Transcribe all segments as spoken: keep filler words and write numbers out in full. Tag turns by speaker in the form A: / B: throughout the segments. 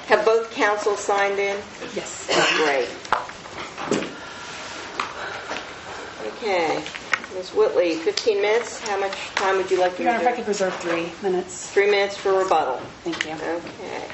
A: Have both counsel signed in?
B: Yes.
A: Great. Okay. Miz Whitley, fifteen minutes. How much time would you like to
B: Your Honor, if I
A: reserve?
B: could reserve three minutes.
A: Three minutes for rebuttal.
B: Thank you.
A: Okay.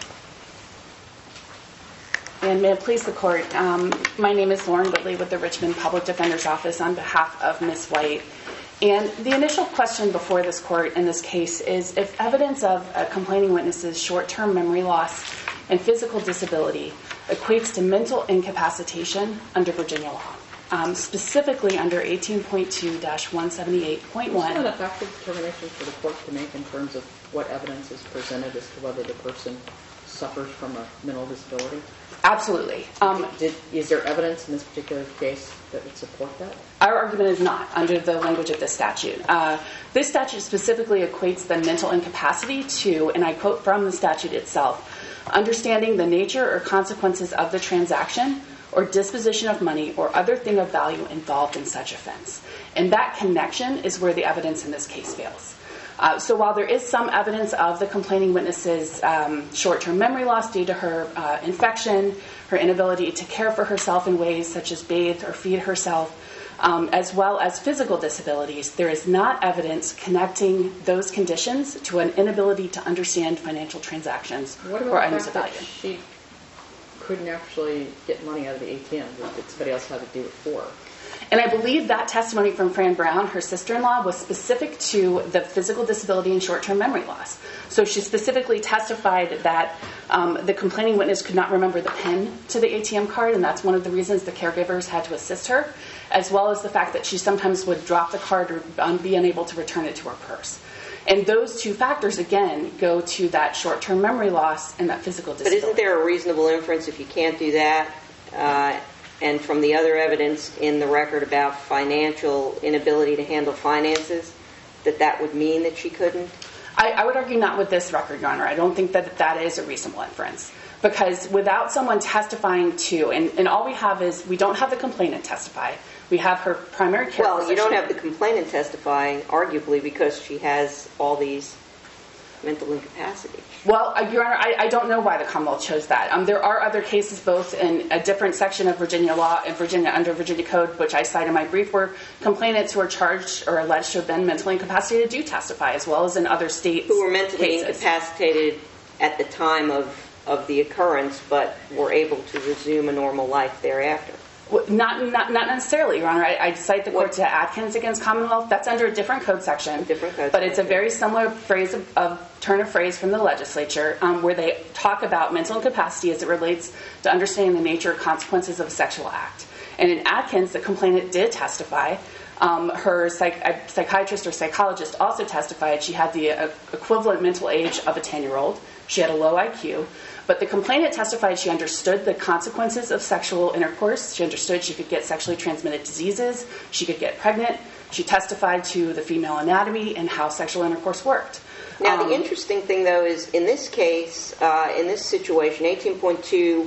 B: And may it please the Court, um, my name is Lauren Whitley with the Richmond Public Defender's Office on behalf of Miz White. And the initial question before this Court in this case is if evidence of a complaining witness's short-term memory loss and physical disability equates to mental incapacitation under Virginia law, um, specifically under eighteen point two dash one seventy-eight point one.
C: Is that an effective determination for the Court to make in terms of what evidence is presented as to whether the person suffers from a mental disability?
B: Absolutely. Um,
C: Did, is there evidence in this particular case that would support that?
B: Our argument is not under the language of this statute. Uh, this statute specifically equates the mental incapacity to, and I quote from the statute itself, understanding the nature or consequences of the transaction or disposition of money or other thing of value involved in such offense. And that connection is where the evidence in this case fails. Uh, so while there is some evidence of the complaining witness's um, short-term memory loss due to her uh, infection, her inability to care for herself in ways such as bathe or feed herself, um, as well as physical disabilities, there is not evidence connecting those conditions to an inability to understand financial transactions
C: what
B: or items
C: about
B: of
C: the fact
B: value.
C: that she couldn't actually get money out of the A T M, that somebody else had to do it for her?
B: And I believe that testimony from Fran Brown, her sister-in-law, was specific to the physical disability and short-term memory loss. So she specifically testified that um, the complaining witness could not remember the PIN to the A T M card, and that's one of the reasons the caregivers had to assist her, as well as the fact that she sometimes would drop the card or um, be unable to return it to her purse. And those two factors, again, go to that short-term memory loss and that physical disability.
A: But isn't there a reasonable inference if you can't do that? Uh, and from the other evidence in the record about financial inability to handle finances, that that would mean that she couldn't?
B: I, I would argue not with this record, Your Honor. I don't think that that is a reasonable inference. Because without someone testifying to, and, and all we have is, we don't have the complainant testify. We have her primary care
A: Well,
B: physician.
A: you don't have the complainant testifying, arguably, because she has all these mental incapacity.
B: Well, uh, Your Honor, I, I don't know why the Commonwealth chose that. Um, there are other cases, both in a different section of Virginia law and Virginia under Virginia Code, which I cite in my brief, where complainants who are charged or alleged to have been mentally incapacitated do testify, as well as in other states.
A: Who were mentally
B: cases.
A: incapacitated at the time of, of the occurrence, but were able to resume a normal life thereafter.
B: Well, Not, not not necessarily, Your Honor. I, I cite the court
A: What?
B: to Atkins against Commonwealth. That's under a different code section.
A: A different code
B: But it's a
A: section.
B: very similar phrase of, of turn of phrase from the legislature, um, where they talk about mental incapacity as it relates to understanding the nature and consequences of a sexual act. And in Atkins, the complainant did testify. Um, her psych, a psychiatrist or psychologist also testified she had the uh, equivalent mental age of a ten-year-old. She had a low I Q. But the complainant testified she understood the consequences of sexual intercourse. She understood she could get sexually transmitted diseases. She could get pregnant. She testified to the female anatomy and how sexual intercourse worked.
A: Now,
B: Um,
A: the interesting thing, though, is in this case, uh, in this situation, eighteen point two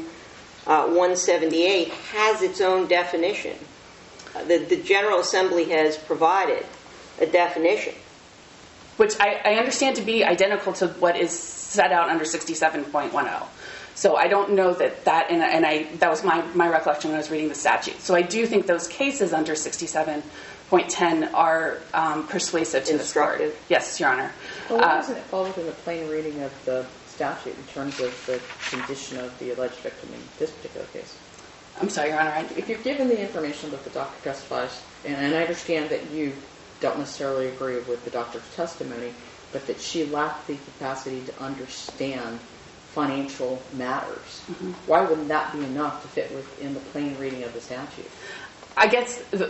A: one seventy-eight has its own definition. Uh, the, the General Assembly has provided a definition.
B: which I, I understand to be identical to what is set out under sixty-seven point ten. So I don't know that that, and, and I that was my, my recollection when I was reading the statute. So I do think those cases under sixty-seven point ten are um, persuasive to this court.
A: Instructive.
B: Yes, Your Honor.
C: Well, why
B: Uh,
C: doesn't it fall within the plain reading of the statute in terms of the condition of the alleged victim in this particular case?
B: I'm sorry, Your Honor. I,
C: If you're given the information that the doctor testifies, and, and I understand that you don't necessarily agree with the doctor's testimony, but that she lacked the capacity to understand financial matters, mm-hmm. why wouldn't that be enough to fit within the plain reading of the statute?
B: I guess the,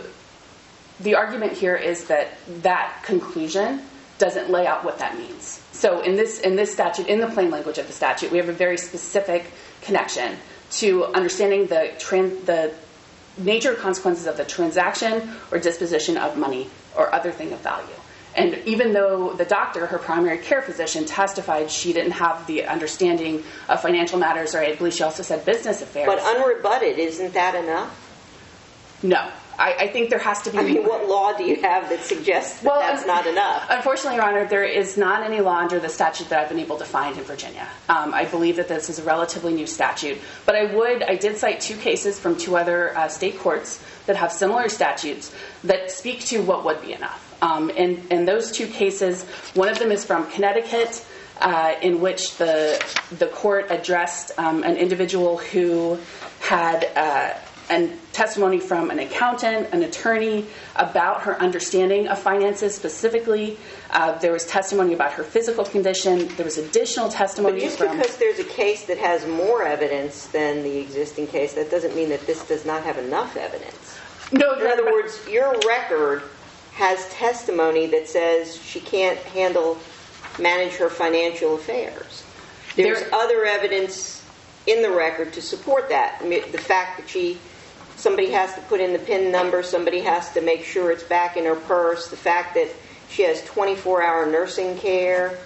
B: the argument here is that that conclusion doesn't lay out what that means. So in this in this statute, in the plain language of the statute, we have a very specific connection to understanding the tran- the nature and consequences of the transaction or disposition of money or other thing of value. And even though the doctor, her primary care physician, testified she didn't have the understanding of financial matters, or I believe she also said business affairs.
A: But unrebutted, isn't that enough?
B: No. I, I think there has to be...
A: I mean, what law do you have that suggests that
B: well,
A: that's not enough?
B: Unfortunately, Your Honor, there is not any law under the statute that I've been able to find in Virginia. Um, I believe that this is a relatively new statute. But I would, I did cite two cases from two other uh, state courts that have similar statutes that speak to what would be enough. Um, and, and those two cases, one of them is from Connecticut, uh, in which the the court addressed um, an individual who had uh, a testimony from an accountant, an attorney, about her understanding of finances specifically. Uh, there was testimony about her physical condition. There was additional testimony
A: But just
B: from...
A: because there's a case that has more evidence than the existing case, that doesn't mean that this does not have enough evidence.
B: No,
A: In other words, your record has testimony that says she can't handle, manage her financial affairs. There's
B: There-
A: other evidence in the record to support that. I mean, the fact that she, somebody has to put in the PIN number, somebody has to make sure it's back in her purse, the fact that she has twenty-four hour nursing care.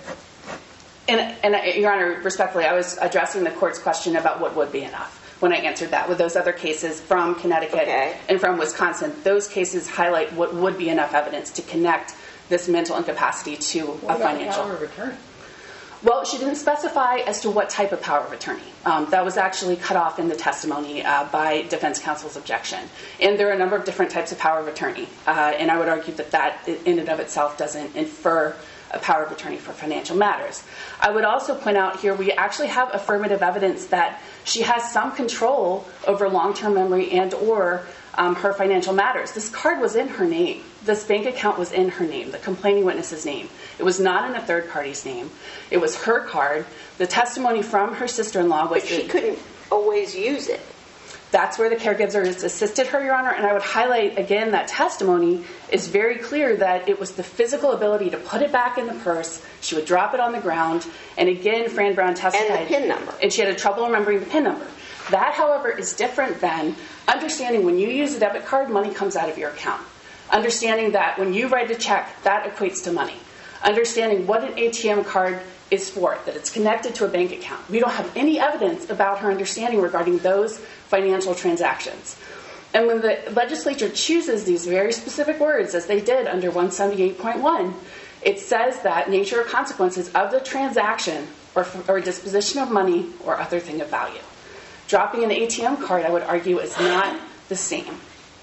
B: And, and uh, Your Honor, respectfully, I was addressing the court's question about what would be enough when I answered that. With those other cases from Connecticut
A: Okay.
B: and from Wisconsin, those cases highlight what would be enough evidence to connect this mental incapacity to
C: What
B: a
C: about
B: financial.
C: power of attorney?
B: Well, she didn't specify as to what type of power of attorney. Um, that was actually cut off in the testimony uh, by defense counsel's objection. And there are a number of different types of power of attorney. Uh, and I would argue that that in and of itself doesn't infer a power of attorney for financial matters. I would also point out here we actually have affirmative evidence that she has some control over long-term memory and or um, her financial matters. This card was in her name. This bank account was in her name, the complaining witness's name. It was not in a third party's name. It was her card. The testimony from her sister-in-law was
A: But she
B: that
A: couldn't always use it.
B: that's where the caregivers assisted her, Your Honor. And I would highlight, again, that testimony is very clear that it was the physical ability to put it back in the purse. She would drop it on the ground. And again, Fran Brown testified.
A: And the PIN number.
B: And she had a trouble remembering the PIN number. That, however, is different than understanding when you use a debit card, money comes out of your account. Understanding that when you write a check, that equates to money. Understanding what an A T M card is for, that it's connected to a bank account. We don't have any evidence about her understanding regarding those financial transactions. And when the legislature chooses these very specific words, as they did under one seventy-eight point one, it says that nature or consequences of the transaction or, or disposition of money or other thing of value. Dropping an A T M card, I would argue, is not the same.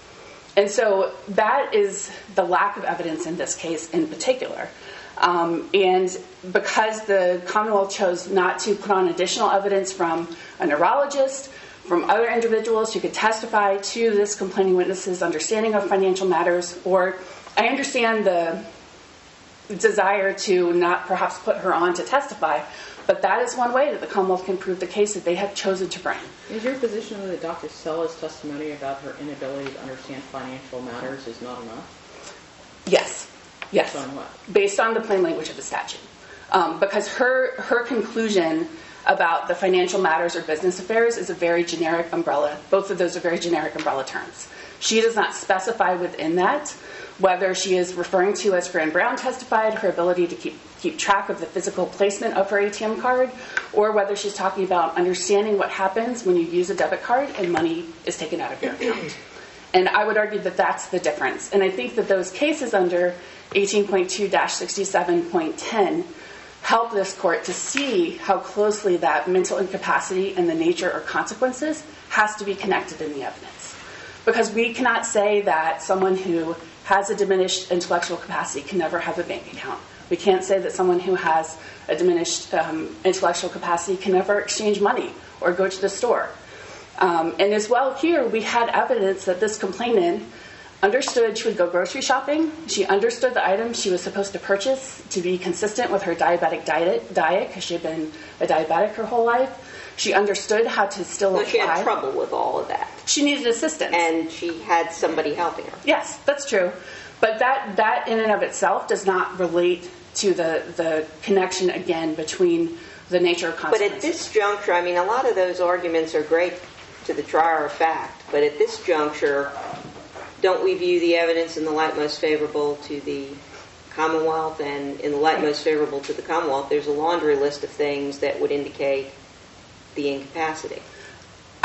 B: And so that is the lack of evidence in this case in particular. Um, and because the Commonwealth chose not to put on additional evidence from a neurologist, from other individuals who could testify to this complaining witness's understanding of financial matters, or I understand the desire to not perhaps put her on to testify, but that is one way that the Commonwealth can prove the case that they have chosen to bring.
C: Is your position that Doctor Stella's testimony about her inability to understand financial matters is not enough?
B: Yes. Yes.
C: Based on what?
B: Based on the plain language of the statute. Um, because her her conclusion about the financial matters or business affairs is a very generic umbrella. Both of those are very generic umbrella terms. She does not specify within that whether she is referring to, as Fran Brown testified, her ability to keep keep track of the physical placement of her A T M card, or whether she's talking about understanding what happens when you use a debit card and money is taken out of your account. And I would argue that that's the difference. And I think that those cases under eighteen point two dash sixty-seven point ten help this court to see how closely that mental incapacity and the nature or consequences has to be connected in the evidence. Because we cannot say that someone who has a diminished intellectual capacity can never have a bank account. We can't say that someone who has a diminished um, intellectual capacity can never exchange money or go to the store. Um, and as well here, we had evidence that this complainant understood she would go grocery shopping. She understood the items she was supposed to purchase to be consistent with her diabetic diet, diet because she had been a diabetic her whole life. She understood how to still
A: So
B: apply.
A: she had trouble with all of that.
B: She needed assistance.
A: And she had somebody helping her.
B: Yes, that's true. But that, that in and of itself does not relate to the, the connection, again, between the nature of
A: But
B: consequences.
A: at this juncture, I mean, a lot of those arguments are great to the trier of fact, but at this juncture, don't we view the evidence in the light most favorable to the Commonwealth, and in the light most favorable to the Commonwealth, there's a laundry list of things that would indicate the incapacity.
B: I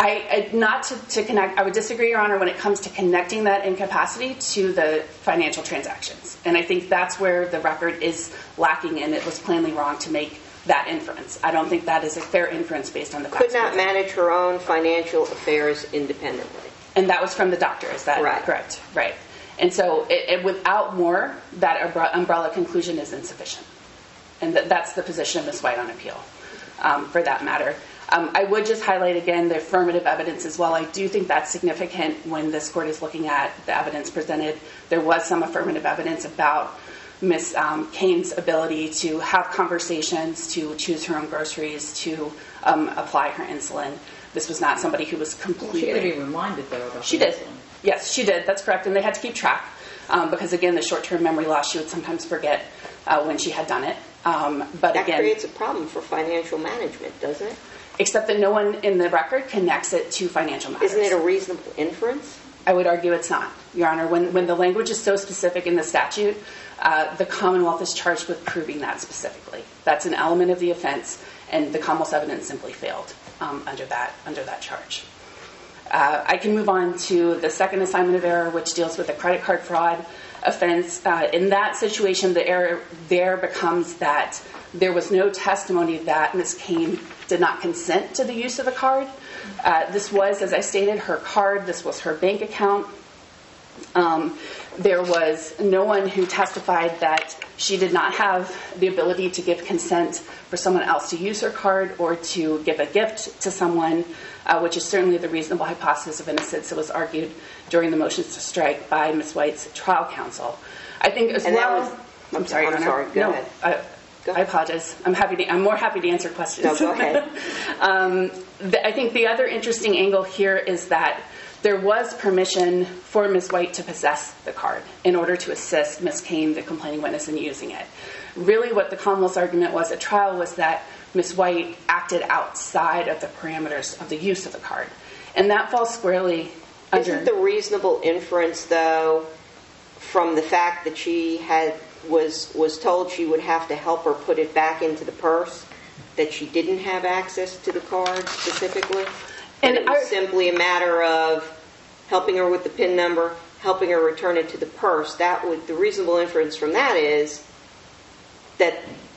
B: I, I not to, to connect. I would disagree, Your Honor, when it comes to connecting that incapacity to the financial transactions, and I think that's where the record is lacking, and it was plainly wrong to make that inference. I don't think that is a fair inference based on the facts.
A: Could not manage her own financial affairs independently,
B: and that was from the doctor. Is that
A: right.
B: correct? Right. And so, it, it, without more, that umbrella conclusion is insufficient, and th- that's the position of Miz White on appeal, um, for that matter. Um, I would just highlight again the affirmative evidence as well. I do think that's significant when this court is looking at the evidence presented. There was some affirmative evidence about Miz Um, Kane's ability to have conversations, to choose her own groceries, to um, apply her insulin. This was not somebody who was completely...
C: She had to be reminded, though, about
B: She
C: the
B: did.
C: insulin.
B: Yes, she did. That's correct. And they had to keep track um, because, again, the short-term memory loss, she would sometimes forget uh, when she had done it. Um, but
A: that
B: again,
A: creates a problem for financial management, doesn't it?
B: Except that no one in the record connects it to financial matters.
A: Isn't it a reasonable inference?
B: I would argue it's not, Your Honor. When, when the language is so specific in the statute, uh, the Commonwealth is charged with proving that specifically. That's an element of the offense, and the Commonwealth's evidence simply failed um, under that under that charge. Uh, I can move on to the second assignment of error, which deals with the credit card fraud offense. Uh, in that situation, the error there becomes that there was no testimony that Miz Kane did not consent to the use of a card. Uh, this was, as I stated, her card. This was her bank account. Um, there was no one who testified that she did not have the ability to give consent for someone else to use her card or to give a gift to someone, uh, which is certainly the reasonable hypothesis of innocence that was argued during the motions to strike by Miz White's trial counsel. I think as
A: and
B: well...
A: That was,
B: I'm sorry,
A: I'm
B: Your
A: sorry.
B: Honor.
A: Go
B: no,
A: ahead.
B: I,
A: Go
B: I apologize. I'm happy to, I'm more happy to answer questions.
A: No, go ahead.
B: um, the, I think the other interesting angle here is that there was permission for Miz White to possess the card in order to assist Miz Kane, the complaining witness, in using it. Really what the Commonwealth's argument was at trial was that Miz White acted outside of the parameters of the use of the card. And that falls squarely under...
A: Isn't the reasonable inference, though, from the fact that she had was was told she would have to help her put it back into the purse, that she didn't have access to the card specifically? And it was I, simply a matter of helping her with the PIN number, helping her return it to the purse. That would the reasonable inference from that is that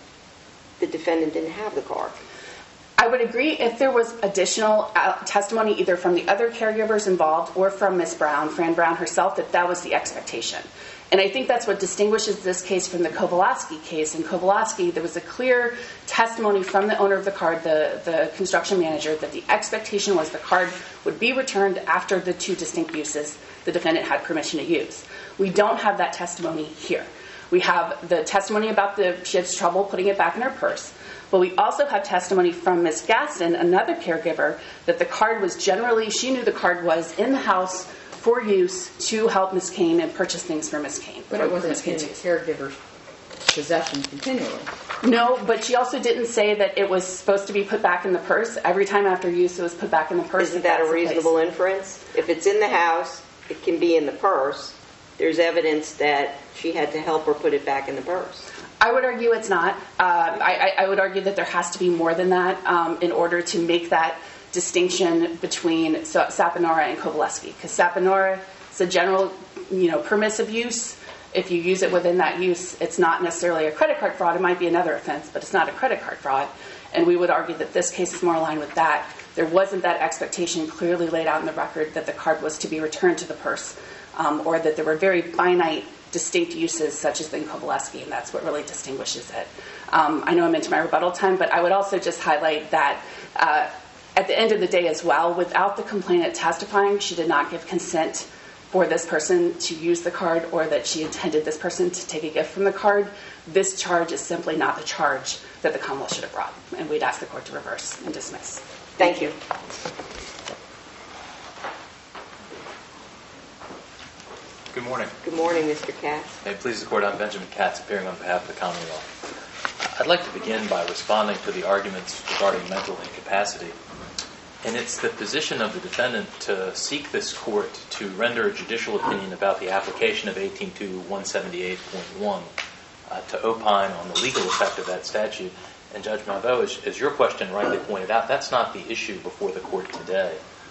A: the defendant didn't have the card.
B: I would agree if there was additional uh, testimony either from the other caregivers involved or from Miz Brown, Fran Brown herself, that that was the expectation. And I think that's what distinguishes this case from the Kowalski case. In Kowalski, there was a clear testimony from the owner of the card, the, the construction manager, that the expectation was the card would be returned after the two distinct uses the defendant had permission to use. We don't have that testimony here. We have the testimony about the she had trouble putting it back in her purse. But we also have testimony from Miz Gaston, another caregiver, that the card was generally, she knew the card was in the house for use to help Miz Kane and purchase things for Miz Kane.
C: But it wasn't in the caregiver's possession continually.
B: No, but she also didn't say that it was supposed to be put back in the purse. Every time after use, it was put back in the purse.
A: Isn't that a reasonable inference? If it's in the house, it can be in the purse. There's evidence that she had to help her put it back in the purse.
B: I would argue it's not. Uh, I, I would argue that there has to be more than that um, in order to make that distinction between Saponara and Kowalski. Because Saponara is a general, you know, permissive use. If you use it within that use, it's not necessarily a credit card fraud. It might be another offense, but it's not a credit card fraud. And we would argue that this case is more aligned with that. There wasn't that expectation clearly laid out in the record that the card was to be returned to the purse, um, or that there were very finite, distinct uses, such as in Kowalski, and that's what really distinguishes it. Um, I know I'm into my rebuttal time, but I would also just highlight that uh, at the end of the day as well, without the complainant testifying, she did not give consent for this person to use the card or that she intended this person to take a gift from the card. This charge is simply not the charge that the Commonwealth should have brought, and we'd ask the court to reverse and dismiss.
A: Thank you.
D: Good morning.
A: Good morning, Mister Katz.
D: May it please the Court, I'm Benjamin Katz, appearing on behalf of the Commonwealth. I'd like to begin by responding to the arguments regarding mental incapacity. And it's the position of the defendant to seek this court to render a judicial opinion about the application of eighteen two one seventy-eight point one uh, to opine on the legal effect of that statute. And Judge Malveaux, as, as your question rightly pointed out, that's not the issue before the court today.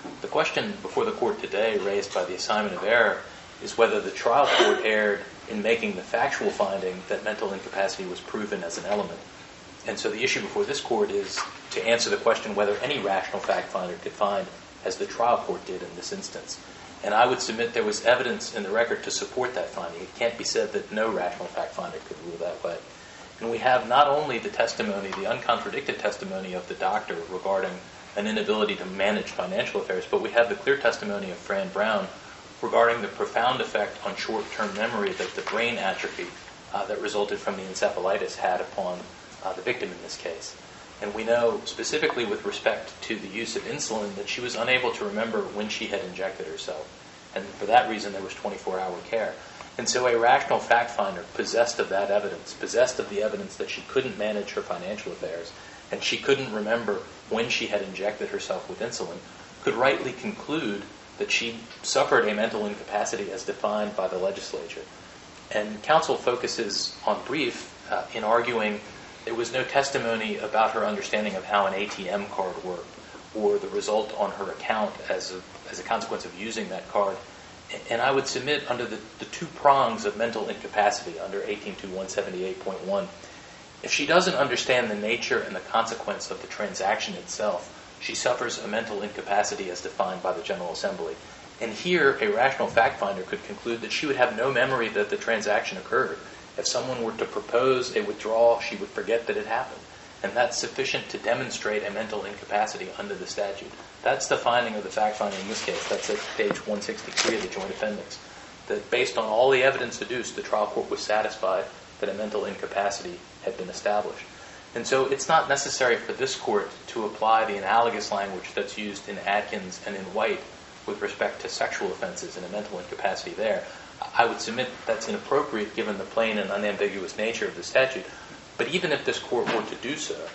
D: The question before the court today raised by the assignment of error is whether the trial court erred in making the factual finding that mental incapacity was proven as an element. And so the issue before this court is to answer the question whether any rational fact finder could find as the trial court did in this instance. And I would submit there was evidence in the record to support that finding. It can't be said that no rational fact finder could rule that way. And we have not only the testimony, the uncontradicted testimony of the doctor regarding an inability to manage financial affairs, but we have the clear testimony of Fran Brown regarding the profound effect on short-term memory that the brain atrophy uh, that resulted from the encephalitis had upon uh, the victim in this case. And we know specifically with respect to the use of insulin that she was unable to remember when she had injected herself. And for that reason, there was twenty-four hour care. And so a rational fact finder possessed of that evidence, possessed of the evidence that she couldn't manage her financial affairs, and she couldn't remember when she had injected herself with insulin, could rightly conclude that she suffered a mental incapacity as defined by the legislature. And counsel focuses on brief uh, in arguing there was no testimony about her understanding of how an A T M card worked or the result on her account as a, as a consequence of using that card. And I would submit under the, the two prongs of mental incapacity under eighteen two one seventy-eight point one, if she doesn't understand the nature and the consequence of the transaction itself, she suffers a mental incapacity as defined by the General Assembly. And here, a rational fact finder could conclude that she would have no memory that the transaction occurred. If someone were to propose a withdrawal, she would forget that it happened. And that's sufficient to demonstrate a mental incapacity under the statute. That's the finding of the fact finder in this case. That's at page one sixty-three of the Joint Appendix. That based on all the evidence deduced, the trial court was satisfied that a mental incapacity had been established. And so it's not necessary for this court to apply the analogous language that's used in Atkins and in White with respect to sexual offenses and a mental incapacity there. I would submit that's inappropriate given the plain and unambiguous nature of the statute. But even if this court were to do so,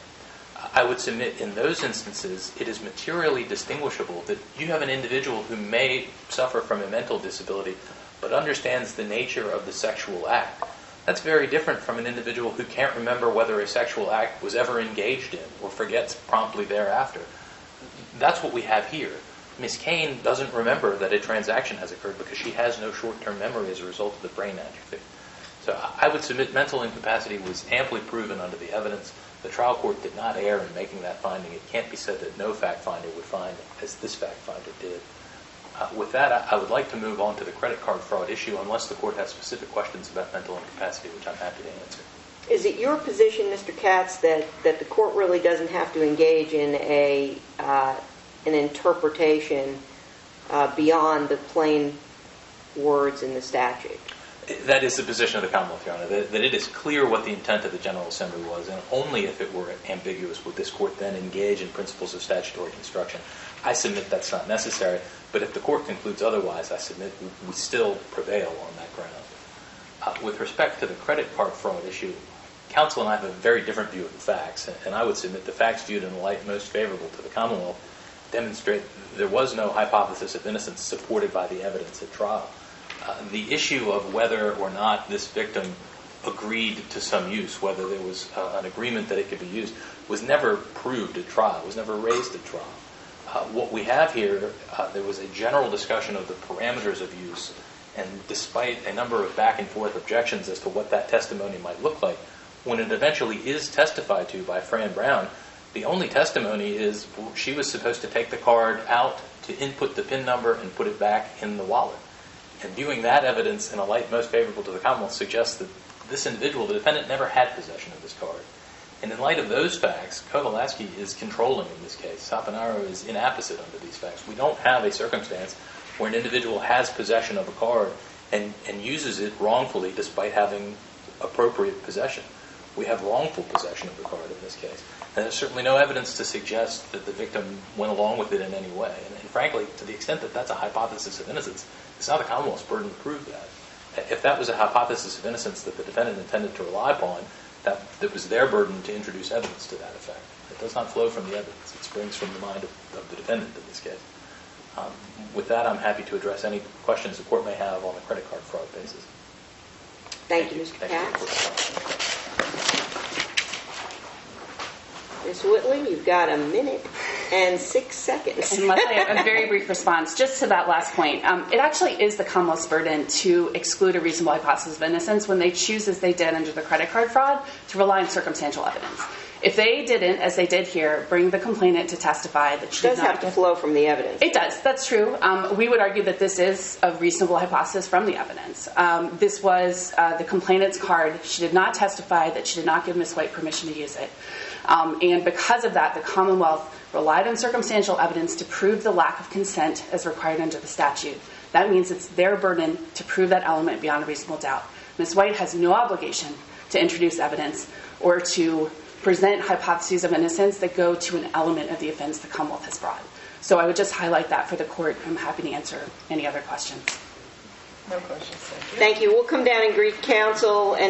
D: I would submit in those instances it is materially distinguishable that you have an individual who may suffer from a mental disability but understands the nature of the sexual act. That's very different from an individual who can't remember whether a sexual act was ever engaged in or forgets promptly thereafter. That's what we have here. Miz Kane doesn't remember that a transaction has occurred because she has no short-term memory as a result of the brain atrophy. So I would submit mental incapacity was amply proven under the evidence. The trial court did not err in making that finding. It can't be said that no fact finder would find as this fact finder did. Uh, with that, I, I would like to move on to the credit card fraud issue unless the court has specific questions about mental incapacity, which I'm happy to answer.
A: Is it your position, Mister Katz, that, that the court really doesn't have to engage in a uh, an interpretation uh, beyond the plain words in the statute?
D: That is the position of the Commonwealth, Your Honor, that, that it is clear what the intent of the General Assembly was, and only if it were ambiguous would this court then engage in principles of statutory construction. I submit that's not necessary, but if the court concludes otherwise, I submit we, we still prevail on that ground. Uh, with respect to the credit card fraud issue, counsel and I have a very different view of the facts, and, and I would submit the facts viewed in the light most favorable to the Commonwealth demonstrate there was no hypothesis of innocence supported by the evidence at trial. Uh, the issue of whether or not this victim agreed to some use, whether there was uh, an agreement that it could be used, was never proved at trial, was never raised at trial. Uh, what we have here, uh, there was a general discussion of the parameters of use, and despite a number of back and forth objections as to what that testimony might look like, when it eventually is testified to by Fran Brown, the only testimony is she was supposed to take the card out to input the PIN number and put it back in the wallet. And viewing that evidence in a light most favorable to the Commonwealth suggests that this individual, the defendant, never had possession of this card. And in light of those facts, Kowalski is controlling in this case. Saponaro is inapposite under these facts. We don't have a circumstance where an individual has possession of a card and, and uses it wrongfully despite having appropriate possession. We have wrongful possession of the card in this case. And there's certainly no evidence to suggest that the victim went along with it in any way. And, and frankly, to the extent that that's a hypothesis of innocence, it's not the Commonwealth's burden to prove that. If that was a hypothesis of innocence that the defendant intended to rely upon, that it was their burden to introduce evidence to that effect. It does not flow from the evidence. It springs from the mind of, of the defendant in this case. Um, with that, I'm happy to address any questions the court may have on the credit card fraud basis.
A: Thank, Thank you, Mister Katz. Miz Whitley, you've got a minute. and six seconds.
B: And Leslie, a very brief response just to that last point. Um, it actually is the Commonwealth's burden to exclude a reasonable hypothesis of innocence when they choose, as they did under the credit card fraud, to rely on circumstantial evidence. If they didn't, as they did here, bring the complainant to testify that she
A: It does
B: did not
A: have to flow from the evidence.
B: It does. That's true. Um, we would argue that this is a reasonable hypothesis from the evidence. Um, this was uh, the complainant's card. She did not testify that she did not give Miz White permission to use it. Um, and because of that, the Commonwealth relied on circumstantial evidence to prove the lack of consent as required under the statute. That means it's their burden to prove that element beyond a reasonable doubt. Miz White has no obligation to introduce evidence or to present hypotheses of innocence that go to an element of the offense the Commonwealth has brought. So I would just highlight that for the court. I'm happy to answer any other questions.
E: No questions. Thank you.
A: Thank you. We'll come down and greet counsel and